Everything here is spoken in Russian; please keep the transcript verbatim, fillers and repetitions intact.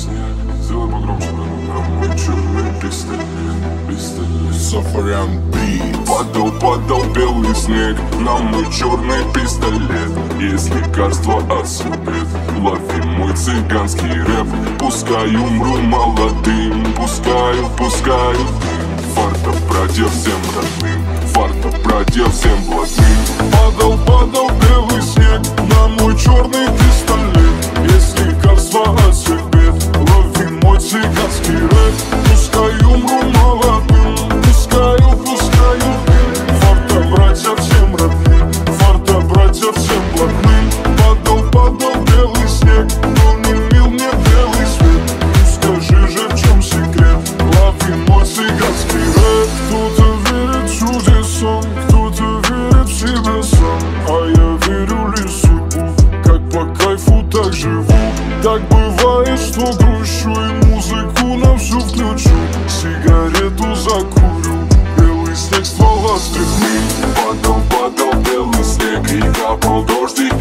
снег. Сделай погромче, братан. Мой черный пистолет, пистолет. Сафарян бит. Падал, падал белый снег на мой черный пистолет. Есть лекарство от судеб, лови мой цыганский рэп. Пускай умру молодым, пускаю, пускаю дым. Фарта братья всем родным, фарта братья всем блатным. Падал, падал белый снег на мой черный пистолет. Есть лекарство от всех бед, лови мой цыганский рэп. Пускай умру молодым, пускаю, пускаю дым. Фарта братья всем родным, фарта братья всем блатным. Падал, падал белый снег, но не мил мне белый свет. Ну скажи же, в чем секрет, лови мой цыганский рэп. Кто-то верит в чудеса, кто-то верит в себя сам, а я верю лишь в судьбу, как по кайфу так живу. Так бывает, что грущу и музыку на всю включу, сигарету закурю, белый снег ствола стряхни. Падал, падал белый снег и капал дождик